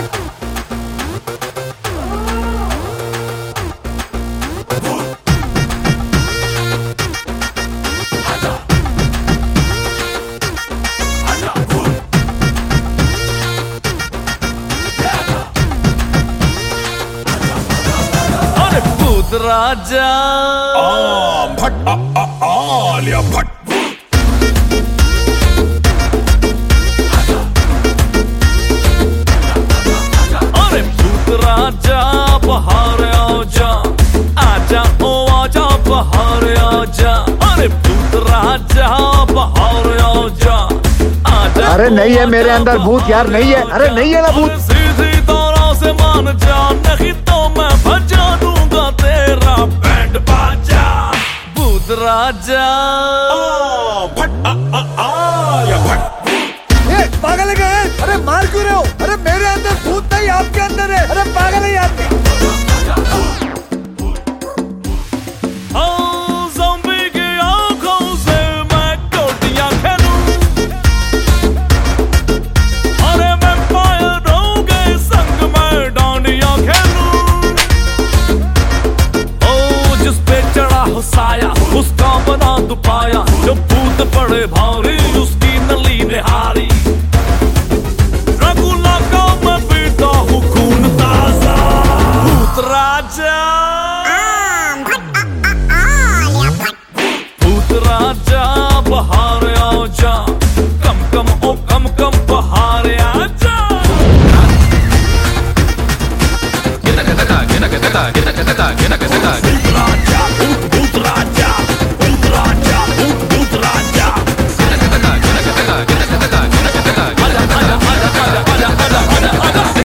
राजा भट आलिया भट। अरे भूत राजा बाहर आजा, आजा ओ आजा बाहर आजा। अरे भूत राजा बाहर आजा, आजा। अरे नहीं है मेरे अंदर भूत यार, नहीं है। अरे नहीं है ना भूत। सीधी तरह से मान जा, नहीं तो मैं बजा दूंगा तेरा बैंड बाजा। भूत राजा भट आलिया भट। पागल है क्या? अरे मार क्यों रहे हो? अरे मेरे अंदर भूत नहीं, आपके अंदर है। अरे पागल है आदमी। ज़ॉम्बी की आंखों से मैं गोटियां खेलूं, अरे वैम्पायरों के संग मैं डांडियां खेलूं। ओ जिस पे चढ़ा हो साया, उसका बना दुपाया। जो भूत पड़े भारी, उसकी नली निहारी। रघुला का मैं पीता हूँ खून ताजा। भूत राजा, भूत राजा बाहर आजा, कम कम ओ कम कम बाहर आजा। Get